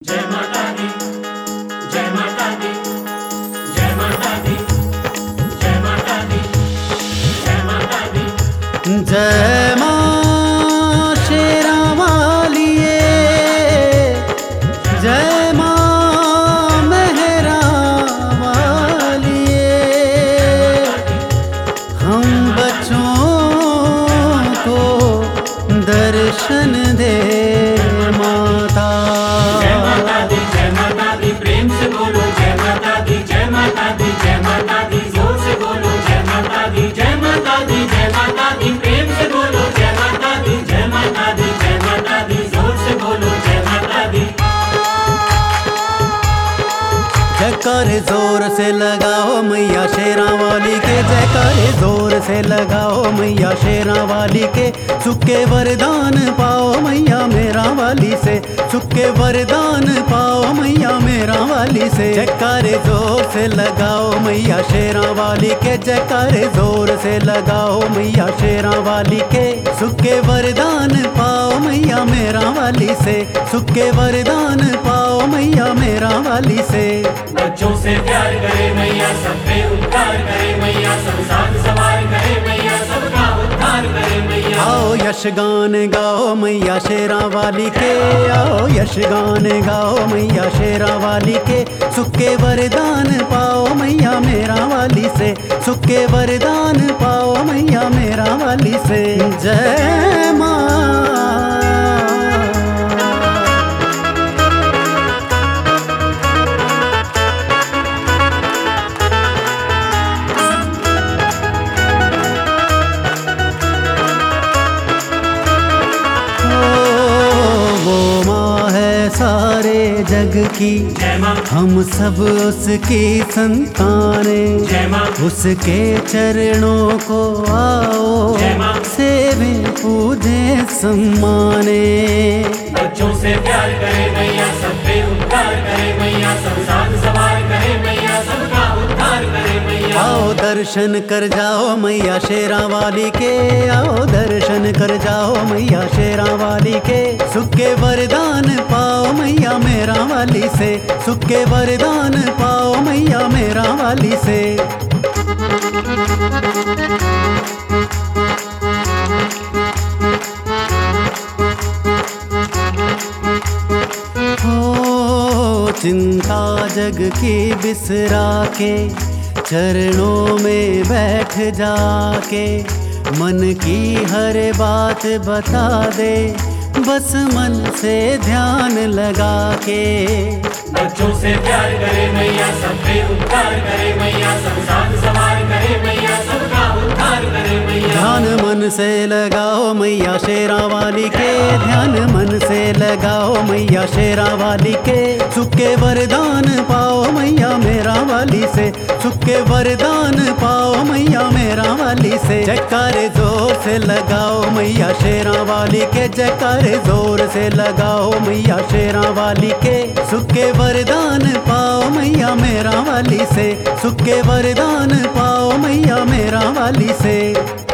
जय माता दी, जय माता दी, जय माता दी, जय माता दी, जय माता दी। जय मां शेरा वालिए, जय मां मेहरा वालिए, हम बच्चों को दर्शन दे माता। जय माता दी, जय माता दी, प्रेम से बोलो जय माता दी, जय माता दी, जय माता दी, जोर से बोलो जय माता दी, जय माता दी, जय माता दी, प्रेम से बोलो जय माता दी, जय माता दी, जय माता दी, जोर से बोलो जय माता दी। जयकारे जोर से लगाओ मैया शेरा वाली के, जयकारे जोर से लगाओ मैया शेरा वाली के, सुख के वरदान पाओ मैया मेरा वाली से, सुख के वरदान पाओ मैया मेरा वाली से। जयकारे जोर से लगाओ मैया शेरा वाली के, जयकारे जोर से लगाओ मैया शेरा वाली के, सुख के वरदान पाओ मैया मेरा वाली से, सुख के वरदान पाओ मैया मेरा वाली से। बच्चों से प्यार करे मैया, सब पे उपकार करे मैया, सब साथ सवार करे मैया, सबका उद्धार करे मैया। आओ यश गान गाओ मैया शेरा वाली के, आओ यश गान गाओ मैया शेरा वाली के, सुख के वरदान पाओ मैया मेरा वाली से, सुख के वरदान पाओ मैया मेरा वाली से। जय मां। सारे जग की जय मां, हम सब उसकी संतानें, जय मां, उसके चरणों को आओ जय मां, सेवे पूजे सम्माने। बच्चों से प्यार करे मैया, सब पे उपकार करे मैया, सब साथ सवार करे मैया, सबका उद्धार करे मैया। आओ दर्शन कर जाओ मैया शेरा वाली के, आओ दर्शन कर जाओ मैया शेरा वाली के, सुख के वरदान पाओ मैया मेरा वाली से, सुख के वरदान पाओ मैया मेरा वाली से। हो चिंता जग की बिसरा के, चरणों में बैठ जाके, मन की हर बात बता दे, बस मन से ध्यान लगा के। बच्चों से प्यार करे मैया, सब पे उपकार करे मैया, सब साथ सवार करे मैया, सबका उद्धार करे मैया। ध्यान मन से लगाओ मैया शेरा वाली के, ध्यान मन से लगाओ मैया शेरा वाली के, सुख के वरदान पाओ मैया मेरा वाली से, सुख के वरदान पाओ मैया मेरा वाली से। जयकारे जोर से लगाओ मैया शेरा वाली के, जयकारे जोर से लगाओ मैया शेरा वाली के, सुख के वरदान पाओ मैया मेरा वाली से, सुख के वरदान पाओ मैया मेरा वाली से।